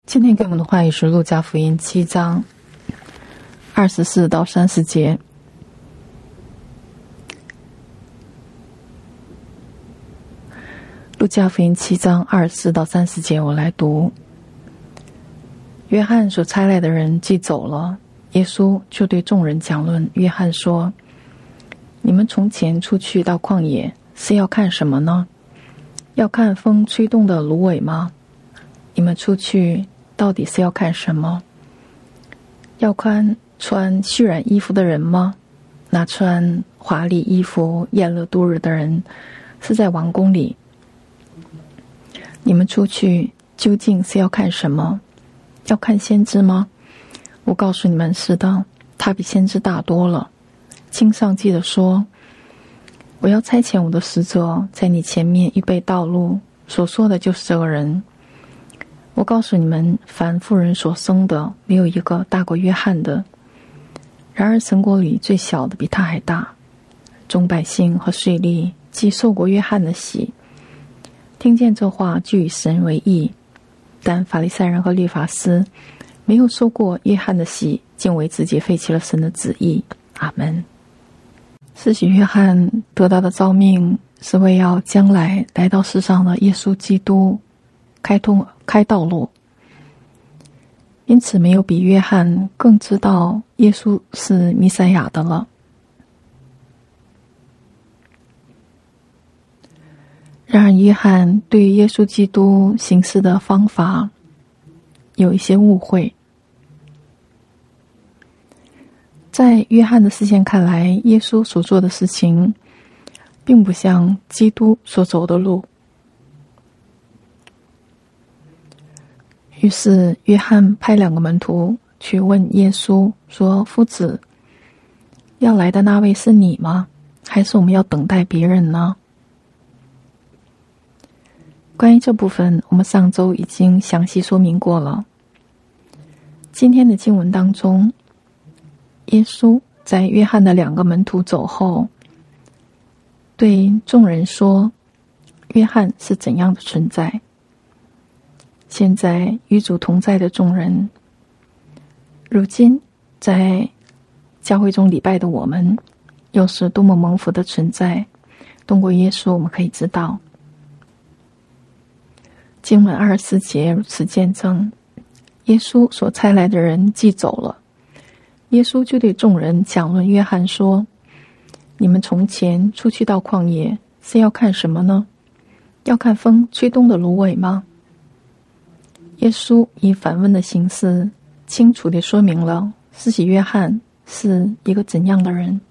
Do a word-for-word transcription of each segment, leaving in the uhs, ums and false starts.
今天给我们的话语是路加福音七章二十四到三十节。路加福音七章二十四到三十节，我来读。约翰所差来的人既走了，耶稣就对众人讲论。约翰说：你们从前出去到旷野，是要看什么呢？要看风吹动的芦苇吗？你们出去到底是要看什么？要看穿虚染衣服的人吗？那穿华丽衣服宴乐度日的人，是在王宫里。你们出去究竟是要看什么？要看先知吗？我告诉你们，是的，他比先知大多了。经上记得说：我要差遣我的使者在你前面预备道路，所说的就是这个人。我告诉你们，凡妇人所生的，没有一个大过约翰的。然而神国里最小的比他还大。众百姓和税吏既受过约翰的洗，听见这话就以神为义，但法利赛人和律法师没有受过约翰的洗，竟为自己废弃了神的旨意。阿们。施洗约翰得到的召命，是为要将来来到世上的耶稣基督开通开道路，因此没有比约翰更知道耶稣是弥赛亚的了。然而约翰对耶稣基督行事的方法有一些误会。在约翰的视线看来，耶稣所做的事情并不像基督所走的路。于是约翰派两个门徒去问耶稣说：夫子，要来的那位是你吗？还是我们要等待别人呢？关于这部分，我们上周已经详细说明过了。今天的经文当中，耶稣在约翰的两个门徒走后，对众人说约翰是怎样的存在。现在与主同在的众人，如今在教会中礼拜的我们，又是多么蒙福的存在。通过耶稣我们可以知道，经文二十四节如此见证，耶稣所差来的人既走了，耶稣就对众人讲论约翰说：你们从前出去到旷野，是要看什么呢？要看风吹动的芦苇吗？耶稣以反问的形式清楚地说明了施洗约翰是一个怎样的人。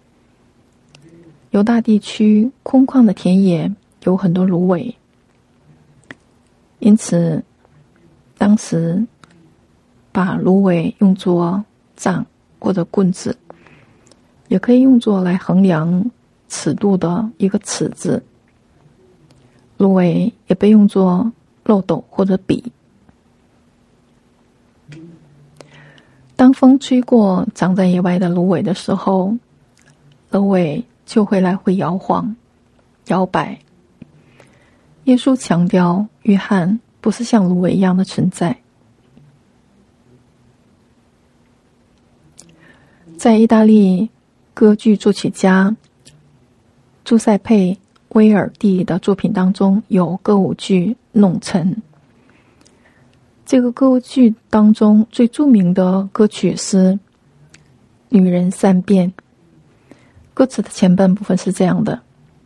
犹大地区空旷的田野有很多芦苇，因此当时把芦苇用作杖或者棍子，也可以用作来衡量尺度的一个尺子。芦苇也被用作漏斗或者笔。当风吹过长在野外的芦苇的时候，芦苇就会来回摇晃摇摆。耶稣强调约翰不是像芦苇一样的存在。在意大利歌剧作曲家朱塞佩·威尔蒂的作品当中，有歌舞剧《弄臣》。这个歌舞剧当中最著名的歌曲是《女人善变》。歌词的前半部分是这样的：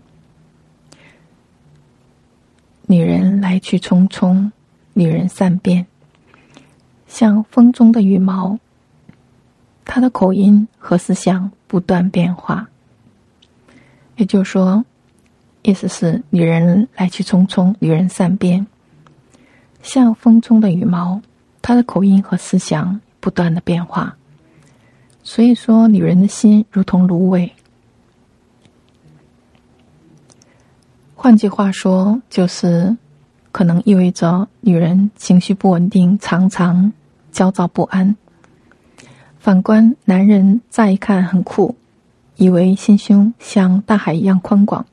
女人来去匆匆，女人善变，像风中的羽毛，她的口音和思想不断变化。也就是说，意思是女人来去匆匆，女人善变，像风中的羽毛，她的口音和思想不断的变化。所以说，女人的心如同芦苇。换句话说，就是可能意味着女人情绪不稳定，常常焦躁不安。反观男人，乍一看很酷，以为心胸像大海一样宽广。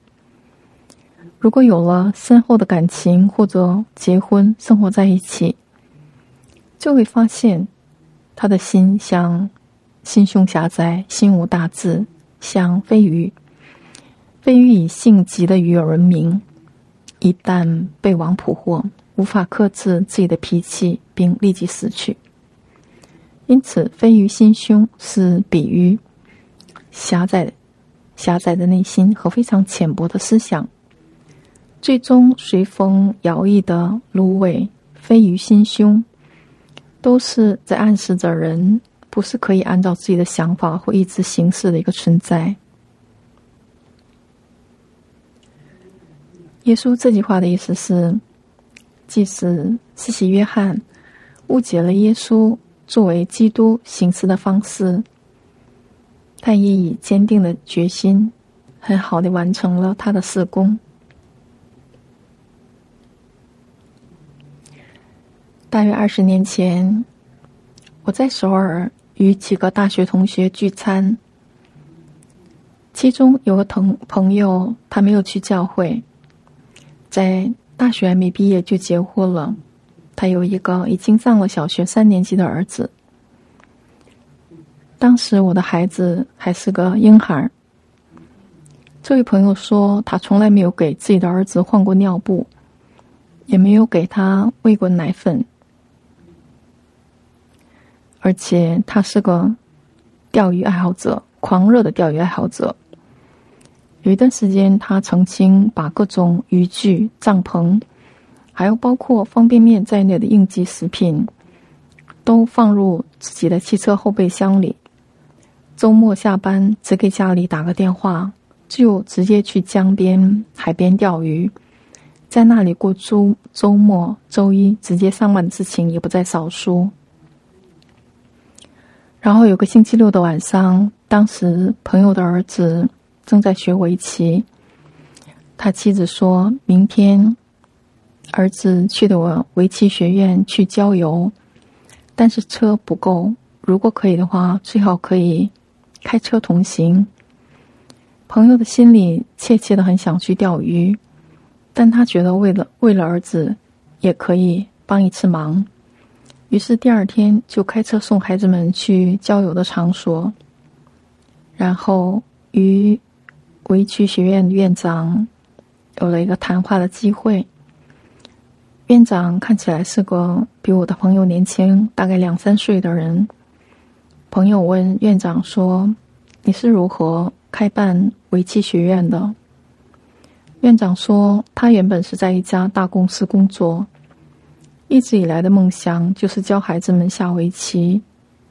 如果有了深厚的感情，或者结婚生活在一起， 就会发现他的心像心胸狭窄，心无大志，像飞鱼。飞鱼以性急的鱼饵闻名，一旦被网捕获，无法克制自己的脾气，并立即死去。因此，飞鱼心胸是比喻狭窄、狭窄的内心和非常浅薄的思想。最终随风摇曳的芦苇、飞鱼心胸，都是在暗示着人不是可以按照自己的想法或意志行事的一个存在。耶稣这句话的意思是，即使施洗约翰误解了耶稣作为基督行事的方式，他也以坚定的决心很好地完成了他的事工。大约二十年前，我在首尔与几个大学同学聚餐，其中有个同朋友，他没有去教会，在大学还没毕业就结婚了。他有一个已经上了小学三年级的儿子。当时我的孩子还是个婴孩。这位朋友说，他从来没有给自己的儿子换过尿布，也没有给他喂过奶粉，而且他是个钓鱼爱好者，狂热的钓鱼爱好者。有一段时间，他曾经把各种渔具、帐篷，还有包括方便面在内的应急食品，都放入自己的汽车后备箱里。周末下班只给家里打个电话，就直接去江边、海边钓鱼，在那里过周周末、周一直接上班的事情也不在少数。然后有个星期六的晚上，当时朋友的儿子正在学围棋，他妻子说明天儿子去的我围棋学院去郊游，但是车不够，如果可以的话，最好可以开车同行。朋友的心里切切的很想去钓鱼，但他觉得为了为了儿子也可以帮一次忙，于是第二天就开车送孩子们去郊游的场所，然后与围棋学院的院长有了一个谈话的机会。院长看起来是个比我的朋友年轻大概两三岁的人。朋友问院长说，你是如何开办围棋学院的？院长说，他原本是在一家大公司工作，一直以来的梦想就是教孩子们下围棋。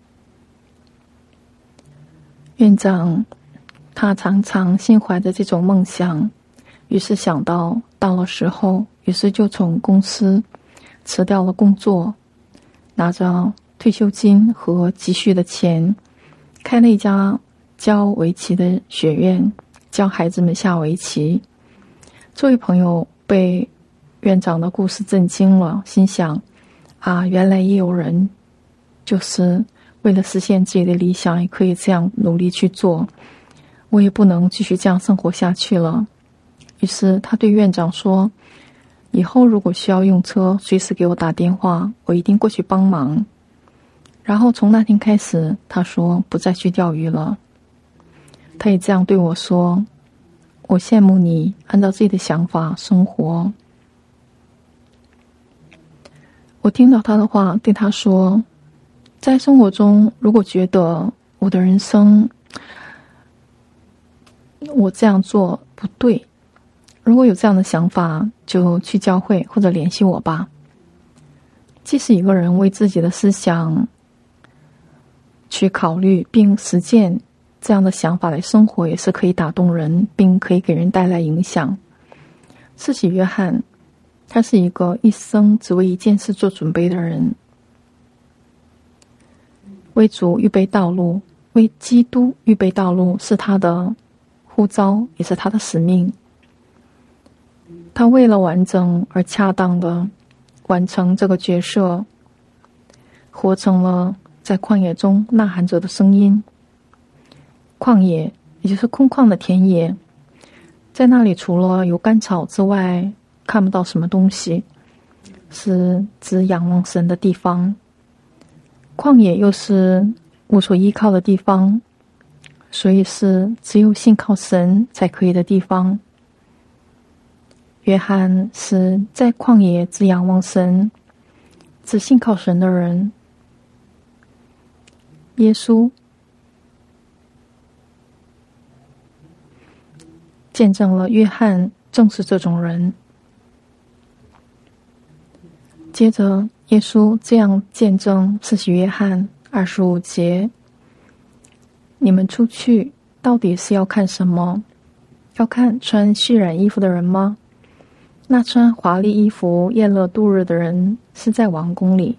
院长他常常心怀着这种梦想，于是想到到了时候，于是就从公司辞掉了工作，拿着退休金和积蓄的钱，开了一家教围棋的学院，教孩子们下围棋。这位朋友被院长的故事震惊了，心想啊，原来也有人就是为了实现自己的理想也可以这样努力去做，我也不能继续这样生活下去了。于是他对院长说，以后如果需要用车，随时给我打电话，我一定过去帮忙。然后从那天开始，他说不再去钓鱼了。他也这样对我说，我羡慕你按照自己的想法生活。我听到他的话，对他说，在生活中如果觉得我的人生我这样做不对，如果有这样的想法，就去教会或者联系我吧。即使一个人为自己的思想去考虑并实践这样的想法来生活，也是可以打动人，并可以给人带来影响。施洗约翰他是一个一生只为一件事做准备的人，为主预备道路，为基督预备道路，是他的呼召，也是他的使命。他为了完整而恰当的完成这个角色，活成了在旷野中呐喊者的声音。旷野也就是空旷的田野，在那里除了有干草之外看不到什么东西，是指仰望神的地方。 旷野又是无所依靠的地方，所以是只有信靠神才可以的地方。约翰是在旷野只仰望神、只信靠神的人。耶稣见证了约翰正是这种人。接着耶稣这样见证施洗约翰二十五节：你们出去到底是要看什么？要看穿虚染衣服的人吗？那穿华丽衣服宴乐度日的人是在王宫里。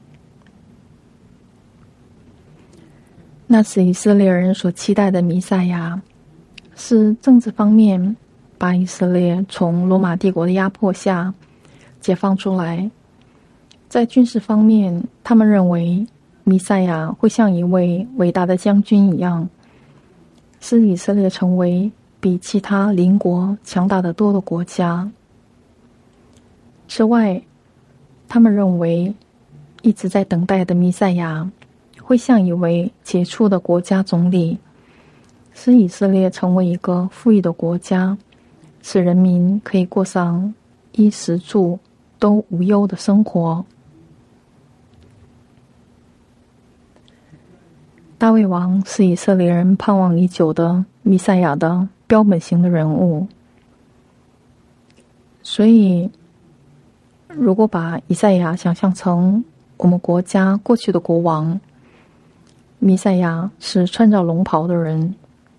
那是以色列人所期待的弥赛亚，是政治方面把以色列从罗马帝国的压迫下解放出来。在军事方面，他们认为弥赛亚会像一位伟大的将军一样，使以色列成为比其他邻国强大得多的国家。此外，他们认为一直在等待的弥赛亚会像一位杰出的国家总理，使以色列成为一个富裕的国家，使人民可以过上衣食住都无忧的生活。大卫王是以色列人盼望已久的弥赛亚的标本型的人物，所以如果把以赛亚想象成我们国家过去的国王，弥赛亚是穿着龙袍的人。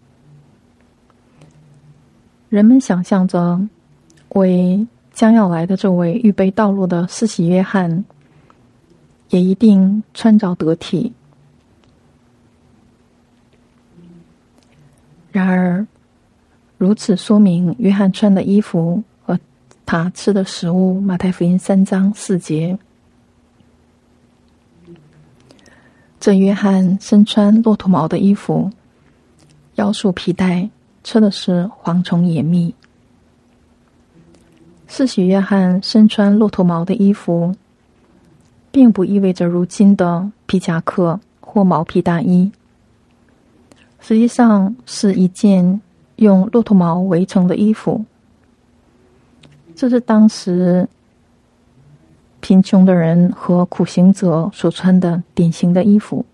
人们想象着为将要来的这位预备道路的施洗约翰也一定穿着得体。然而如此说明约翰穿的衣服和他吃的食物，马太福音三章四节。这约翰身穿骆驼毛的衣服，腰束皮带，吃的是蝗虫野蜜。施洗约翰身穿骆驼毛的衣服，并不意味着如今的皮夹克或毛皮大衣，实际上是一件用骆驼毛围成的衣服。这是当时贫穷的人和苦行者所穿的典型的衣服。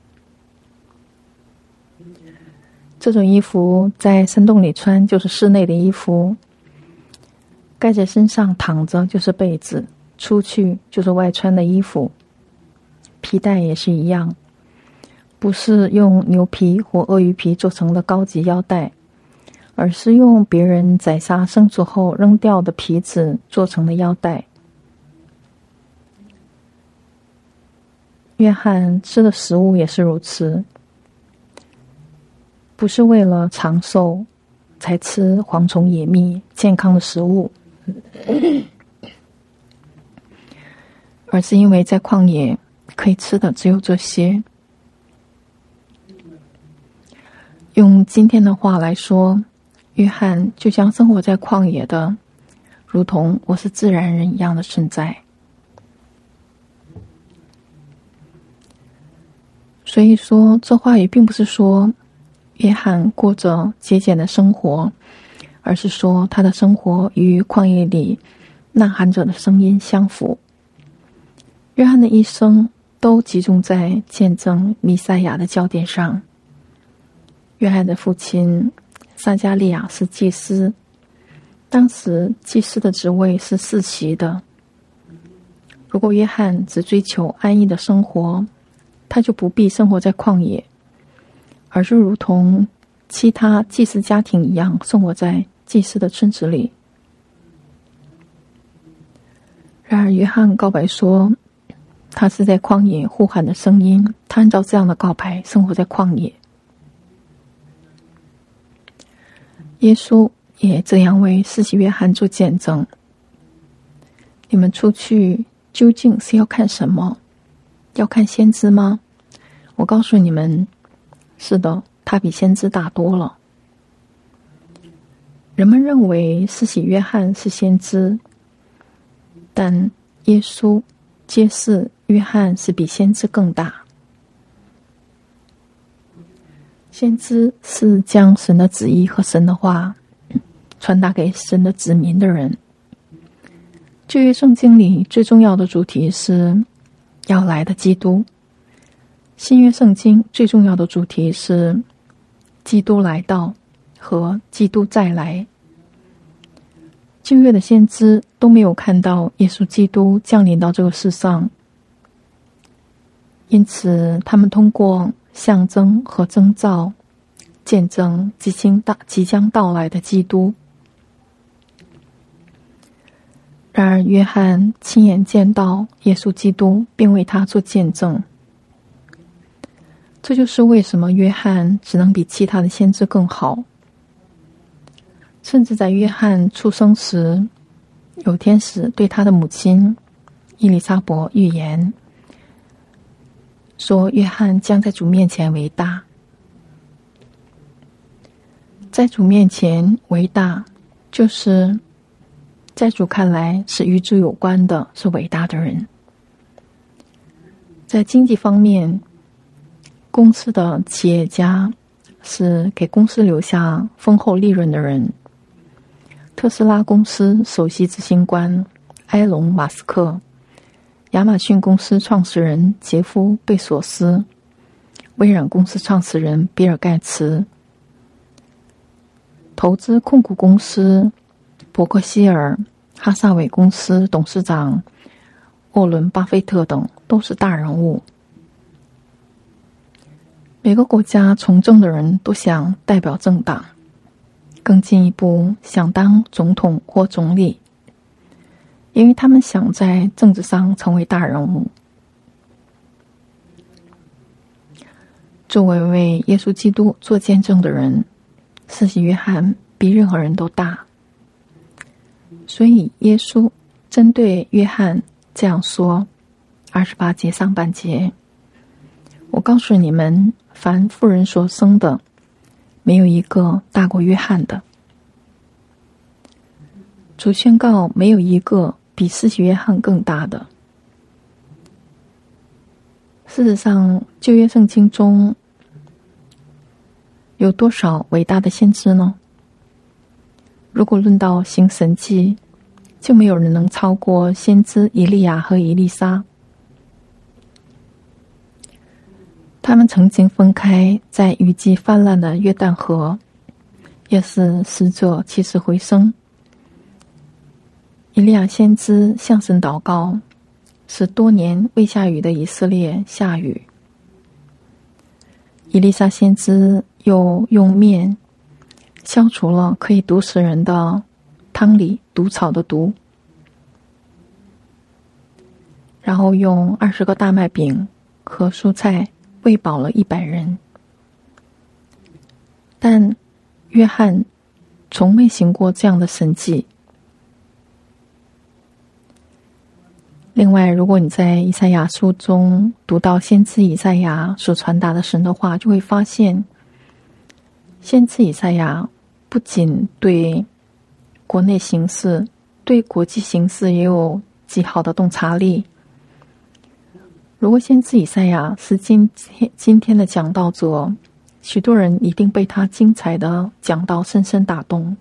这种衣服在山洞里穿就是室内的衣服，盖在身上躺着就是被子，出去就是外穿的衣服。皮带也是一样，不是用牛皮或鳄鱼皮做成的高级腰带，而是用别人宰杀牲畜后扔掉的皮子做成的腰带。约翰吃的食物也是如此，不是为了长寿才吃蝗虫野蜜健康的食物，而是因为在旷野可以吃的只有这些。用今天的话来说，约翰就像生活在旷野的，如同我是自然人一样的存在。所以说，这话语并不是说约翰过着节俭的生活，而是说他的生活与旷野里呐喊者的声音相符。约翰的一生都集中在见证弥赛亚的焦点上。约翰的父亲撒加利亚是祭司，当时祭司的职位是世袭的。如果约翰只追求安逸的生活，他就不必生活在旷野，而是如同其他祭司家庭一样生活在祭司的村子里。然而约翰告白说，他是在旷野呼喊的声音，他按照这样的告白生活在旷野。耶稣也这样为施洗约翰做见证。你们出去究竟是要看什么？要看先知吗？我告诉你们，是的，他比先知大多了。人们认为施洗约翰是先知，但耶稣揭示约翰是比先知更大。 先知是将神的旨意和神的话传达给神的子民的人。旧约圣经里最重要的主题是要来的基督，新约圣经最重要的主题是基督来到和基督再来。旧约的先知都没有看到耶稣基督降临到这个世上，因此他们通过象征和征兆见证即将到即将到来的基督。然而约翰亲眼见到耶稣基督并为他做见证，这就是为什么约翰只能比其他的先知更好。甚至在约翰出生时，有天使对他的母亲伊丽莎白预言说约翰将在主面前为大。在主面前为大，就是在主看来是与主有关的，是伟大的人。在经济方面，公司的企业家是给公司留下丰厚利润的人。特斯拉公司首席执行官埃隆·马斯克，亚马逊公司创始人杰夫·贝索斯，微软公司创始人比尔·盖茨，投资控股公司伯克希尔、哈萨韦公司董事长沃伦·巴菲特等都是大人物。每个国家从政的人都想代表政党，更进一步想当总统或总理，因为他们想在政治上成为大人物。作为为耶稣基督做见证的人，施洗约翰比任何人都大，所以耶稣针对约翰这样说，二十八节上半节，我告诉你们，凡妇人所生的，没有一个大过约翰的。主宣告没有一个比施洗约翰更大的。事实上，旧约圣经中有多少伟大的先知呢？如果论到行神迹，就没有人能超过先知以利亚和以利沙。他们曾经分开在雨季泛滥的约旦河，也是死者起死回生。以利亚先知向神祷告，使多年未下雨的以色列下雨。以利沙先知又用面消除了可以毒死人的汤里毒草的毒，然后用二十个大麦饼和蔬菜喂饱了一百人。但约翰从未行过这样的神迹。另外，如果你在以赛亚书中读到先知以赛亚所传达的神的话，就会发现先知以赛亚不仅对国内形势，对国际形势也有极好的洞察力。如果先知以赛亚是今天今天的讲道者，许多人一定被他精彩的讲道深深打动。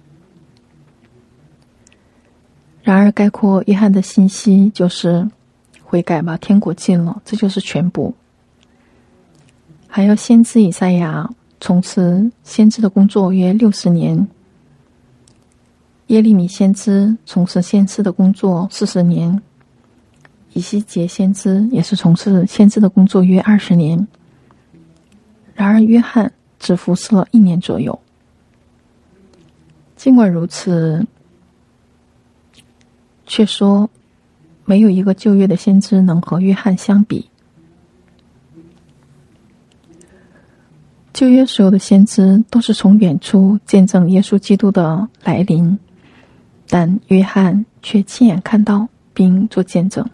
然而概括约翰的信息就是悔改吧，天国近了，这就是全部。还有先知以赛亚从事先知的工作约六十年，耶利米先知从事先知的工作四十年，以西结先知也是从事先知的工作约二十年。然而约翰只服侍了一年左右。尽管如此，却说没有一个旧约的先知能和约翰相比。旧约所有的先知都是从远处见证耶稣基督的来临，但约翰却亲眼看到并做见证。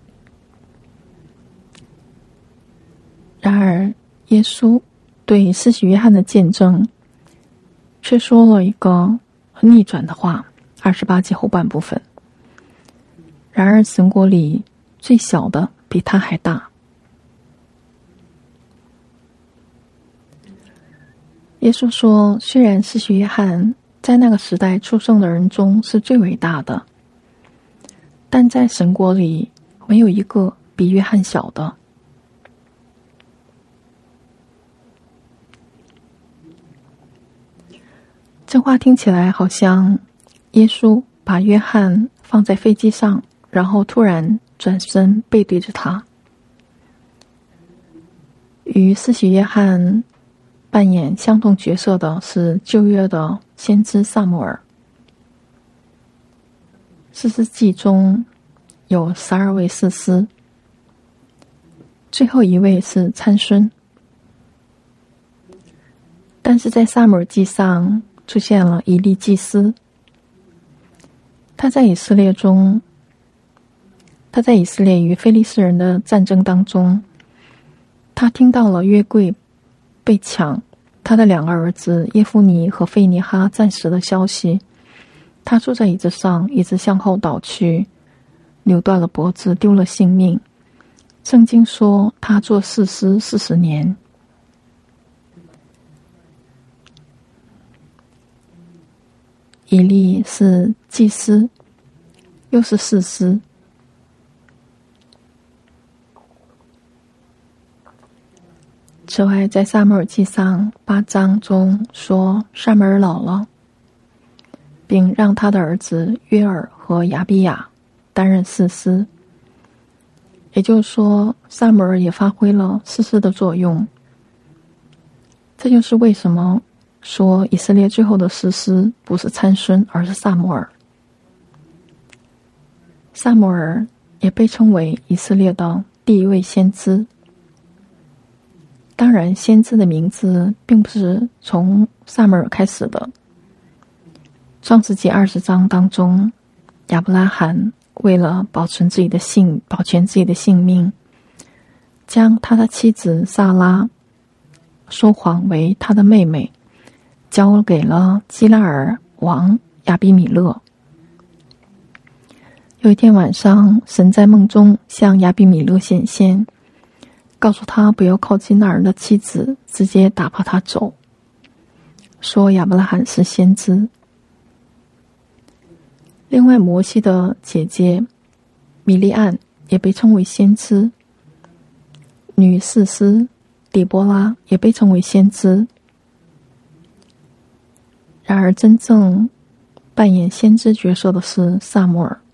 然而耶稣对施洗约翰的见证却说了一个逆转的话，二十八节后半部分。然而神国里最小的比他还大。 耶稣说，虽然施洗约翰在那个时代出生的人中是最伟大的，但在神国里没有一个比约翰小的。这话听起来好像耶稣把约翰放在飞机上，然后突然转身背对着他。与施洗约翰扮演相同角色的是旧约的先知撒母耳。士师记中有十二位士师，最后一位是参孙。但是在撒母耳记上出现了以利祭司，他在以色列中，他在以色列与非利士人的战争当中，他听到了约柜被抢，他的两个儿子耶夫尼和费尼哈战死的消息。他坐在椅子上，椅子向后倒去，扭断了脖子，丢了性命。圣经说他做士师四十年。以利是祭司，又是士师。此外，在撒母耳记上八章中说，撒母耳老了，并让他的儿子约尔和亚比亚担任士师。也就是说，撒母耳也发挥了士师的作用。这就是为什么说以色列最后的士师不是参孙，而是撒母耳。撒母耳也被称为以色列的第一位先知。当然，先知的名字并不是从撒母耳开始的。创世纪二十章当中，亚伯拉罕为了保存自己的性保全自己的性命，将他的妻子撒拉说谎为他的妹妹，交给了基拉尔王亚比米勒。有一天晚上，神在梦中向亚比米勒显现，告诉他不要靠近那人的妻子，直接打发他走，说亚伯拉罕是先知。另外，摩西的姐姐米利暗也被称为先知，女士师底波拉也被称为先知。然而，真正扮演先知角色的是撒母耳。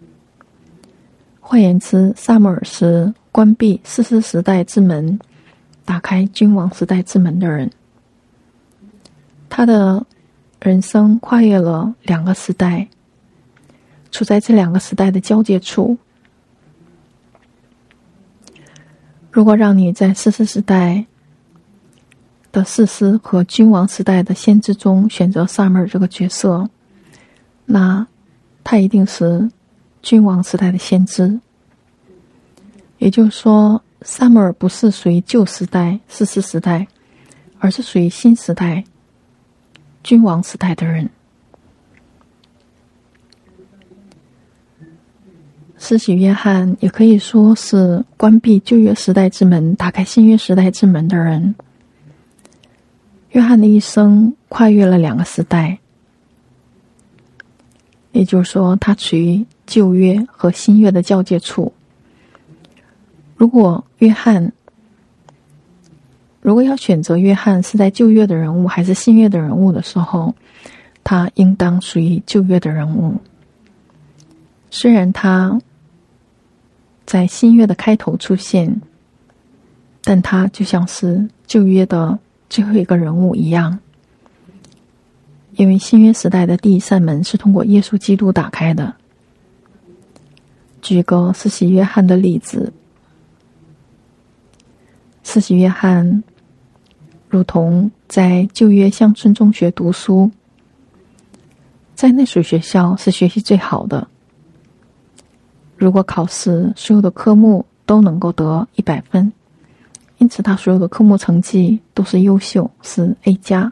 换言之，撒母耳是关闭士师时代之门，打开君王时代之门的人。他的人生跨越了两个时代，处在这两个时代的交界处。如果让你在士师时代的士师和君王时代的先知中选择撒母耳这个角色，那他一定是君王时代的先知。也就是说，撒母耳不是属于旧时代士师时代，而是属于新时代君王时代的人。施洗约翰也可以说是关闭旧约时代之门，打开新约时代之门的人。约翰的一生跨越了两个时代，也就是说，他处于旧约和新约的交界处。如果约翰，如果要选择约翰是在旧约的人物还是新约的人物的时候，他应当属于旧约的人物。虽然他在新约的开头出现，但他就像是旧约的最后一个人物一样，因为新约时代的第一扇门是通过耶稣基督打开的。举个施洗约翰的例子，施洗约翰如同在旧约乡村中学读书，在那所学校是学习最好的，如果考试所有的科目都能够得一百分，因此他所有的科目成绩都是优秀，是 A 加。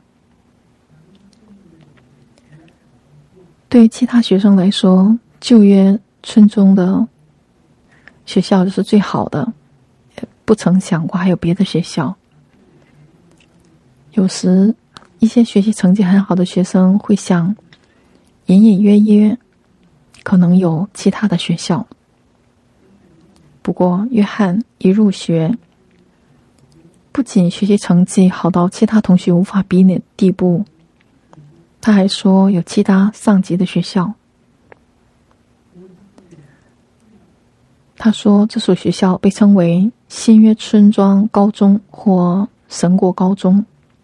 对于其他学生来说，旧约村中的学校就是最好的，不曾想过还有别的学校。有时一些学习成绩很好的学生会想，隐隐约约可能有其他的学校。不过约翰一入学，不仅学习成绩好到其他同学无法比拟的地步，他还说有其他上级的学校。他说这所学校被称为新约村庄高中或神国高中。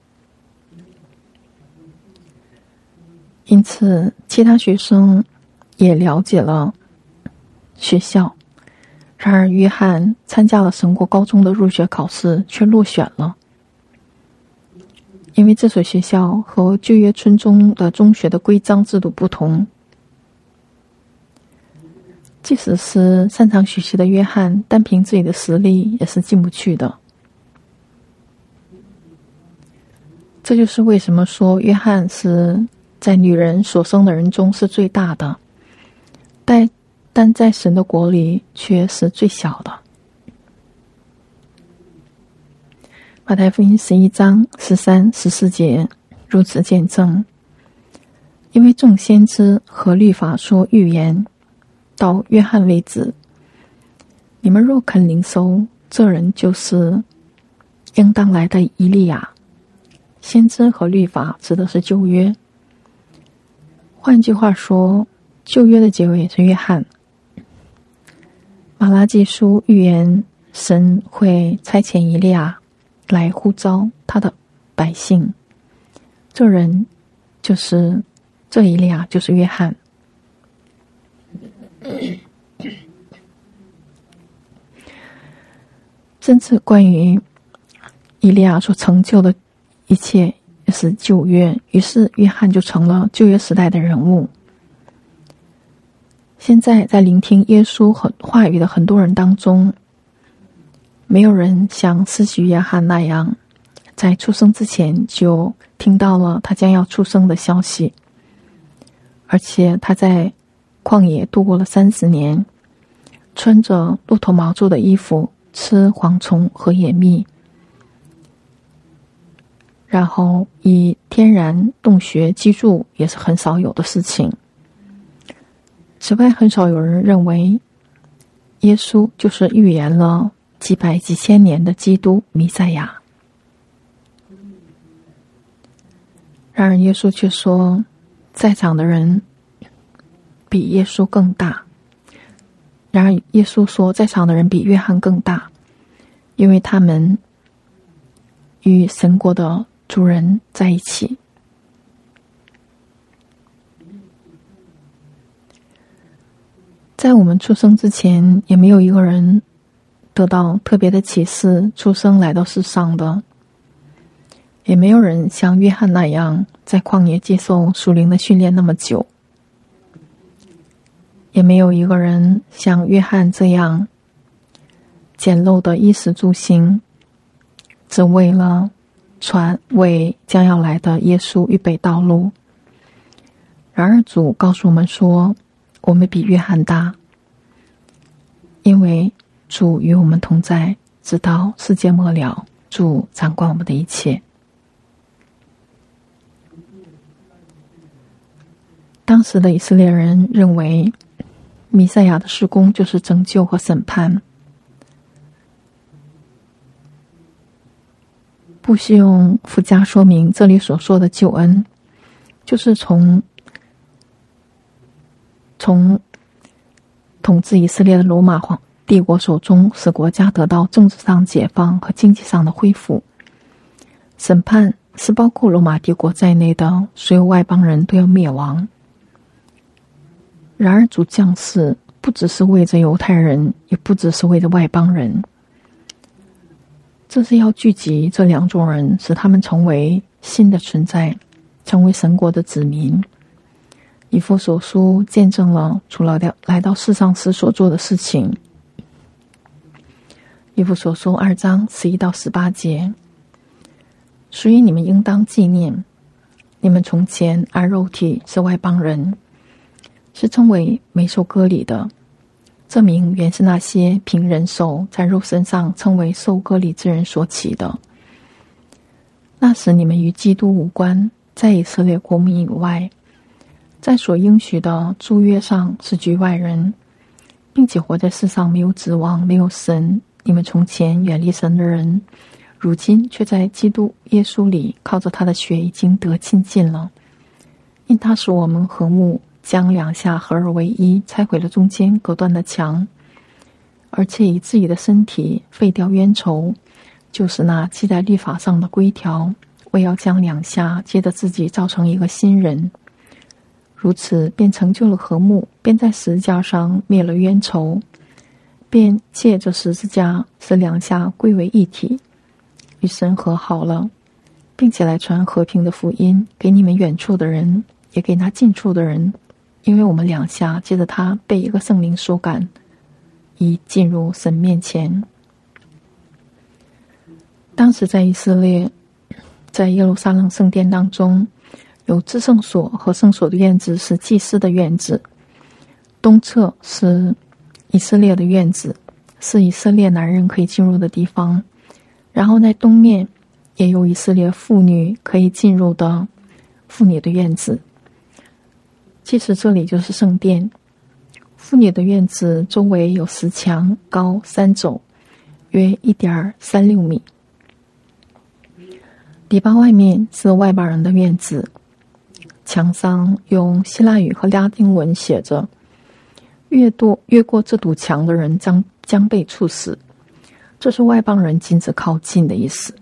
因此其他学生也了解了学校，然而约翰参加了神国高中的入学考试却落选了，因为这所学校和旧约村中的中学的规章制度不同。即使是擅长学习的约翰，单凭自己的实力也是进不去的。这就是为什么说约翰是在女人所生的人中是最大的，但但在神的国里却是最小的。马太福音十一章十三、十四节如此见证，因为众先知和律法说预言到约翰为止，你们若肯领受，这人就是应当来的以利亚。先知和律法指的是旧约，换句话说，旧约的结尾是约翰。马拉基书预言神会差遣以利亚来呼召他的百姓，这人就是这以利亚就是约翰。甚至关于以利亚所成就的一切也是旧约，于是约翰就成了旧约时代的人物。现在在聆听耶稣话语的很多人当中，没有人像施洗约翰那样在出生之前就听到了他将要出生的消息，而且他在旷野度过了三十年，穿着骆驼毛做的衣服，吃蝗虫和野蜜，然后以天然洞穴居住也是很少有的事情。此外，很少有人认为耶稣就是预言了几百几千年的基督弥赛亚。然而耶稣却说，在场的人比耶稣更大。然而耶稣说，在场的人比约翰更大，因为他们与神国的主人在一起。在我们出生之前，也没有一个人得到特别的启示出生来到世上的，也没有人像约翰那样在旷野接受属灵的训练那么久，也没有一个人像约翰这样简陋的衣食住行，只为了传为将要来的耶稣预备道路。然而主告诉我们说，我们比约翰大，因为主与我们同在，直到世界末了，主掌管我们的一切。当时的以色列人认为弥赛亚的事工就是拯救和审判，不需用附加说明，这里所说的救恩就是从从统治以色列的罗马皇帝国手中，使国家得到政治上解放和经济上的恢复。审判是包括罗马帝国在内的所有外邦人都要灭亡。然而主降世不只是为着犹太人，也不只是为着外邦人，这是要聚集这两种人，使他们成为新的存在，成为神国的子民。以弗所书见证了主来到世上时所做的事情。以弗所书二章十一到十八节，所以你们应当纪念，你们从前按肉体是外邦人，是称为没受割礼的，这名原是那些凭人手在肉身上称为受割礼之人所起的。 那时你们与基督无关，在以色列国民以外，在所应许的诸约上是局外人，并且活在世上没有指望，没有神。你们从前远离神的人，如今却在基督耶稣里靠着他的血已经得亲近了。因他使我们和睦，将两下合而为一，拆毁了中间隔断的墙，而且以自己的身体废掉冤仇，就是那记在律法上的规条，为要将两下接着自己造成一个新人。如此便成就了和睦，便在十字架上灭了冤仇，便借着十字架使两下归为一体，与神和好了，并且来传和平的福音给你们远处的人，也给那近处的人。因为我们两下借着他被一个圣灵所感，已进入神面前。当时在以色列，在耶路撒冷圣殿当中，有至圣所和圣所的院子是祭司的院子，东侧是以色列的院子，是以色列男人可以进入的地方。然后在东面也有以色列妇女可以进入的妇女的院子。其实这里就是圣殿。妇女的院子周围有十墙，高三肘，约 一点三六米。篱笆外面是外邦人的院子，墙上用希腊语和拉丁文写着：越多越过这堵墙的人将将被处死。这是外邦人禁止靠近的意思。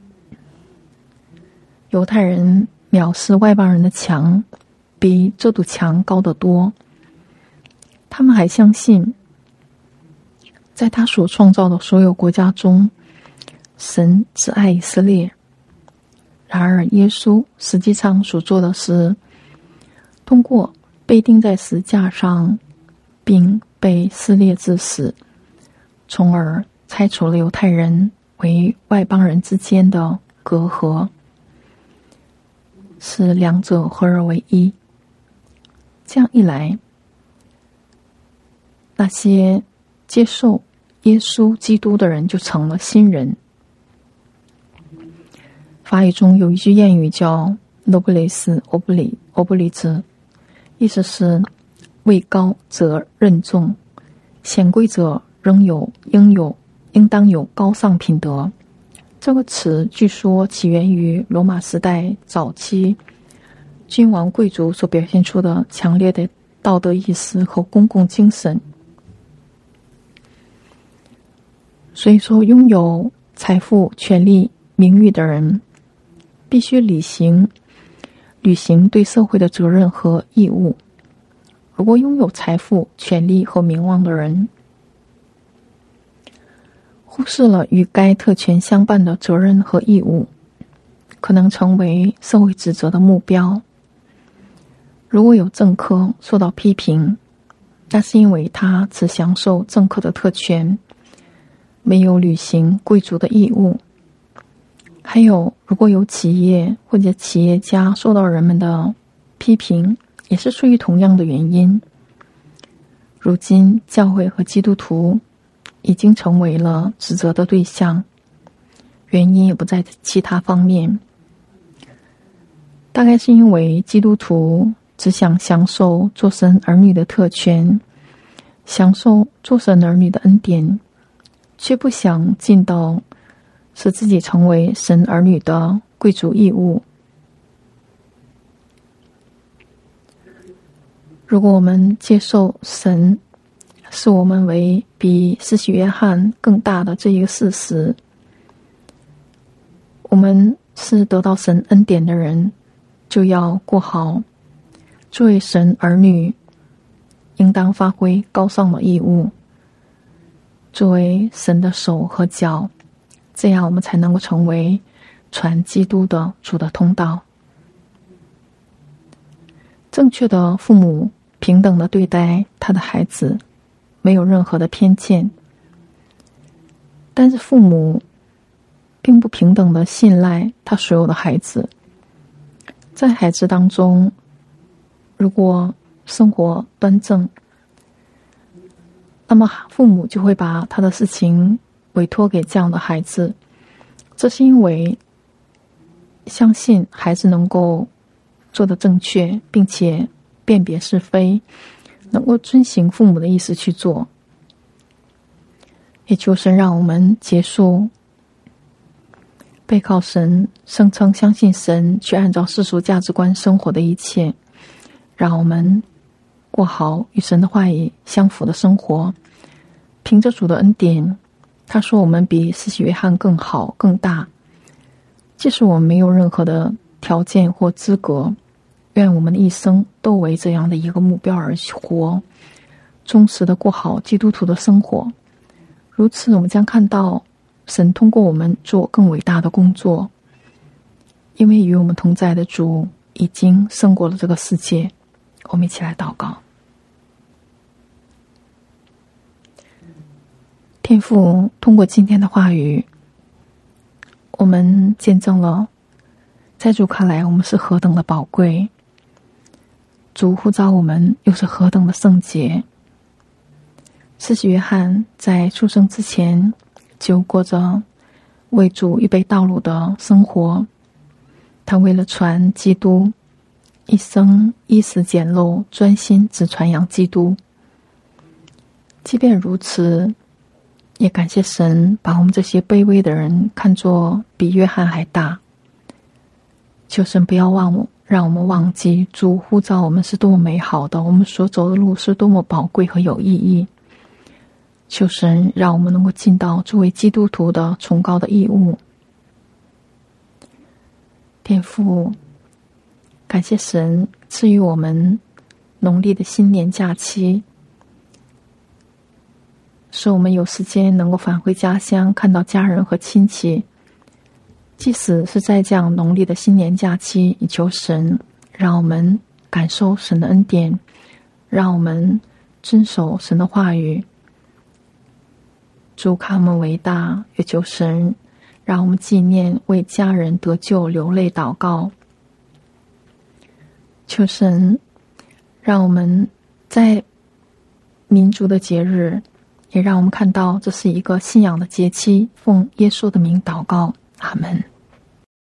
犹太人藐视外邦人的墙比这堵墙高得多。他们还相信，在他所创造的所有国家中，神只爱以色列。然而耶稣实际上所做的是，通过被钉在十字架上并被撕裂致死，从而拆除了犹太人为外邦人之间的隔阂，使两者合而为一。这样一来，那些接受耶稣基督的人就成了新人。法语中有一句谚语叫 noblesse oblige， 意思是位高则任重，显贵者仍有应有应当有高尚品德。这个词据说起源于罗马时代早期君王贵族所表现出的强烈的道德意识和公共精神。所以说，拥有财富、权力、名誉的人必须履行履行对社会的责任和义务。如果拥有财富、权力和名望的人忽视了与该特权相伴的责任和义务，可能成为社会指责的目标。如果有政客受到批评，那是因为他只享受政客的特权，没有履行贵族的义务。还有，如果有企业或者企业家受到人们的批评，也是出于同样的原因。如今教会和基督徒已经成为了指责的对象，原因也不在其他方面，大概是因为基督徒只想享受做神儿女的特权，享受做神儿女的恩典，却不想尽到使自己成为神儿女的贵族义务。如果我们接受神视我们为比施洗约翰更大的这一个事实，我们是得到神恩典的人，就要过好作为神儿女应当发挥高尚的义务，作为神的手和脚，这样我们才能够成为传基督的主的通道。正确的父母平等地对待他的孩子，没有任何的偏见。但是父母并不平等地信赖他所有的孩子。在孩子当中，如果生活端正，那么父母就会把他的事情委托给这样的孩子。这是因为相信孩子能够做得正确，并且辨别是非，能够遵行父母的意思去做。也求神让我们结束背靠神、声称相信神，去按照世俗价值观生活的一切，让我们过好与神的话语相符的生活。凭着主的恩典，他说我们比施洗约翰更好更大，即使我们没有任何的条件或资格，愿我们的一生都为这样的一个目标而活，忠实的过好基督徒的生活。如此我们将看到神通过我们做更伟大的工作，因为与我们同在的主已经胜过了这个世界。我们一起来祷告。天父，通过今天的话语，我们见证了在主看来我们是何等的宝贵，主呼召我们又是何等的圣洁。施洗约翰在出生之前就过着为主预备道路的生活，他为了传基督，一生衣食简陋，专心只传扬基督。即便如此，也感谢神把我们这些卑微的人看作比约翰还大。求神不要忘让我们忘记主呼召我们是多么美好的，我们所走的路是多么宝贵和有意义。求神让我们能够尽到作为基督徒的崇高的义务。天父，感谢神赐予我们农历的新年假期，使我们有时间能够返回家乡，看到家人和亲戚。即使是在这样农历的新年假期，也求神让我们感受神的恩典，让我们遵守神的话语。主看我们伟大，也求神让我们纪念为家人得救流泪祷告。求神让我们在民族的节日，也让我们看到这是一个信仰的节期，奉耶稣的名祷告，阿们。